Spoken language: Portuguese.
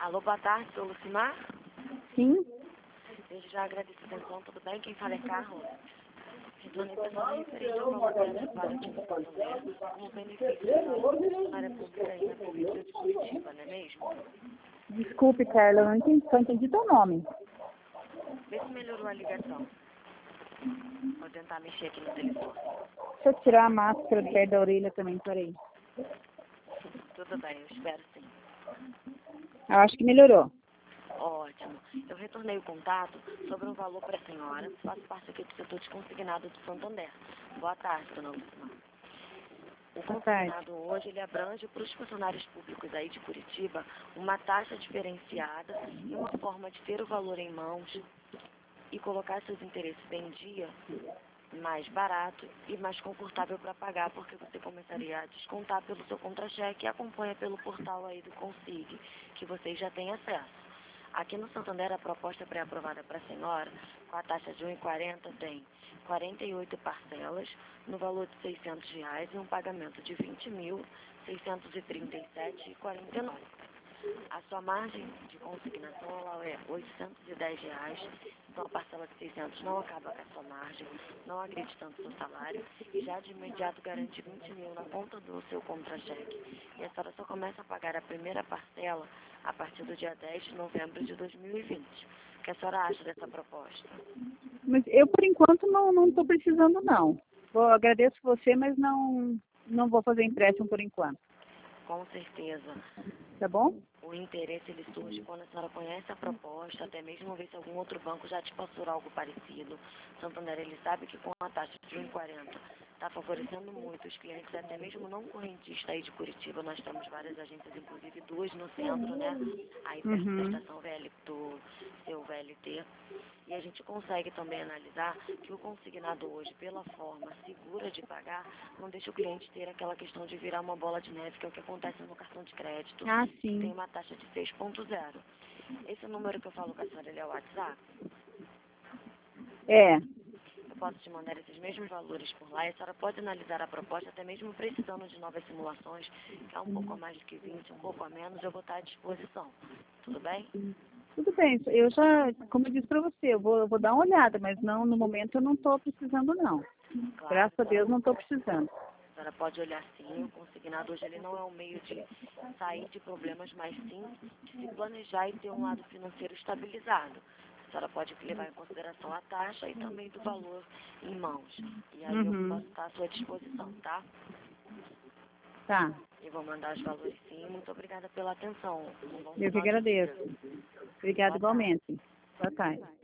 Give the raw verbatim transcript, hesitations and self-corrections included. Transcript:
Alô, boa tarde, sou Lucimar. Sim. Desde já agradeço a atenção, tudo bem? Quem fala é Carlos. Retornei para falar referente ao valor reservado aqui no Santander como benefício da área pública aí na Prefeitura de Curitiba, não é mesmo? Desculpe, Carla, eu não entendi, só entendi teu nome. Vê se melhorou a ligação. Vou tentar mexer aqui no telefone. Deixa eu tirar a máscara do pé da orelha também, peraí. Tudo bem, eu espero sim. Eu acho que melhorou. Ótimo. Eu retornei o contato sobre um valor para a senhora. Faço parte aqui do setor de consignado do Santander. Boa tarde, dona Lucimar. O consignado hoje, ele abrange para os funcionários públicos aí de Curitiba uma taxa diferenciada e uma forma de ter o valor em mãos e colocar seus interesses em dia mais barato e mais confortável para pagar, porque você começaria a descontar pelo seu contra-cheque e acompanha pelo portal aí do Consig, que vocês já têm acesso. Aqui no Santander, a proposta pré-aprovada para a senhora, com a taxa de um real e quarenta centavos, tem quarenta e oito parcelas, no valor de seiscentos reais e um pagamento de vinte mil, seiscentos e trinta e sete reais e quarenta e nove centavos. A sua margem de consignação ela é oitocentos e dez reais, então a parcela de seiscentos não acaba com a sua margem, não agride tanto o seu salário e já de imediato garante vinte mil na conta do seu contra-cheque. E a senhora só começa a pagar a primeira parcela a partir do dia dez de novembro de dois mil e vinte. O que a senhora acha dessa proposta? Mas eu, por enquanto, não não estou precisando, não. Vou, agradeço você, mas não, não vou fazer empréstimo por enquanto. Com certeza. Tá bom? O interesse ele surge quando a senhora conhece a proposta, até mesmo ver se algum outro banco já te passou algo parecido. Santander, ele sabe que com a taxa de um real e quarenta centavos está favorecendo muito os clientes, até mesmo não correntistas aí de Curitiba. Nós temos várias agências, inclusive duas no centro, né? Aí perto da Uhum. estação V L, do seu V L T. E a gente consegue também analisar que o consignado hoje, pela forma segura de pagar, não deixa o cliente ter aquela questão de virar uma bola de neve, que é o que acontece no cartão de crédito, Ah, que tem sim. uma taxa de seis ponto zero. Esse número que eu falo com a senhora, ele é o WhatsApp? É. Eu posso te mandar esses mesmos valores por lá e a senhora pode analisar a proposta, até mesmo precisando de novas simulações, que é um pouco a mais do que vinte, um pouco a menos, eu vou estar à disposição. Tudo bem? Tudo bem, eu já, como eu disse para você, eu vou, eu vou dar uma olhada, mas não, no momento eu não estou precisando, não. Claro, Graças a a senhora, Deus não estou precisando. a senhora pode olhar sim, o consignado hoje ele não é um meio de sair de problemas, mas sim de se planejar e ter um lado financeiro estabilizado. A senhora pode levar em consideração a taxa e também do valor em mãos. E aí eu Uhum. posso estar à sua disposição, tá? Tá, Eu vou mandar os valores sim. Muito obrigada pela atenção. Um bom eu que final de dia. agradeço. Obrigada Boa tarde. igualmente. Boa tarde.